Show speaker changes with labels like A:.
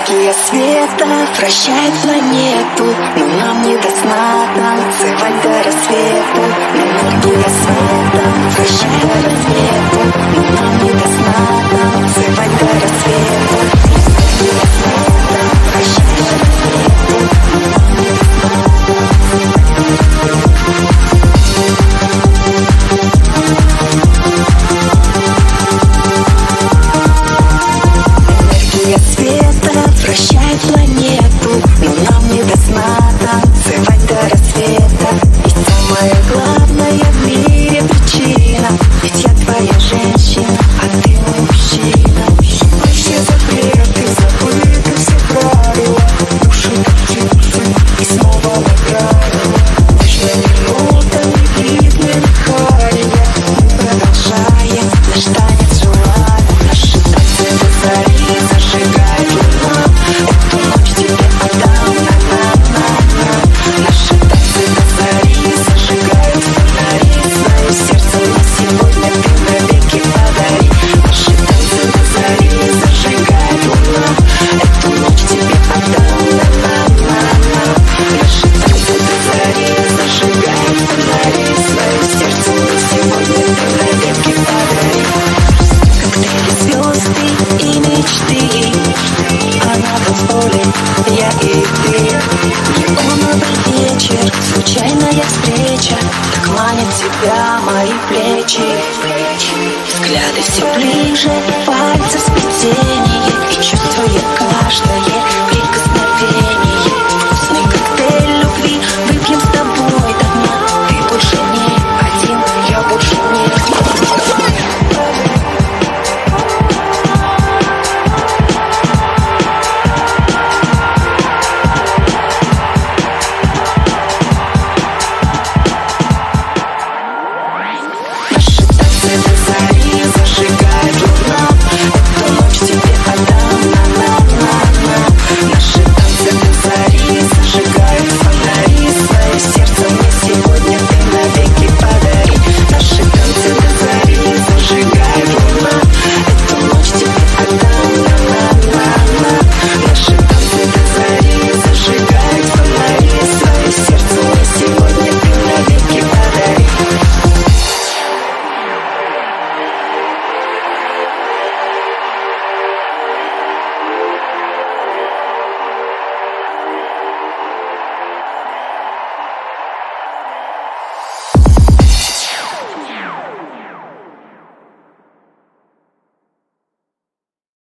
A: Энергия света вращает планету, но нам не до сна танцевать до рассвета. Энергия света вращает планету, но нам не до сна танцевать до рассвета. Энергия света вращает планету, но нам не до сна Энергия света вращает планету, но нам не до сна танцевать до рассвета. Ведь самая главная в мире причина, ведь я твоя женщина, а ты мой мужчина. Все запреты забыты, все правила, души топчутся и снова на правила. Нежная минута, невидная дыхание, мы продолжаем наш танец желания. Наши танцы до зари зажигает луна, эту ночь тебе отдам, на-на-на-на. Наши танцы до зари зажигают фонари, свое сердце мне сегодня ты навеки подари. Наши танцы до зари зажигает луна, эту ночь тебе отдам, на-на-на-на. Наши танцы до зари зажигают фонари, свое сердце мне сегодня ты навеки подари. Коктейли звезды и мечты, а на танцполе я и ты. Неоновый вечер, случайная встреча, так манит тебя мои плечи. Взгляды все ближе, пальцы в сплетении, и чувствует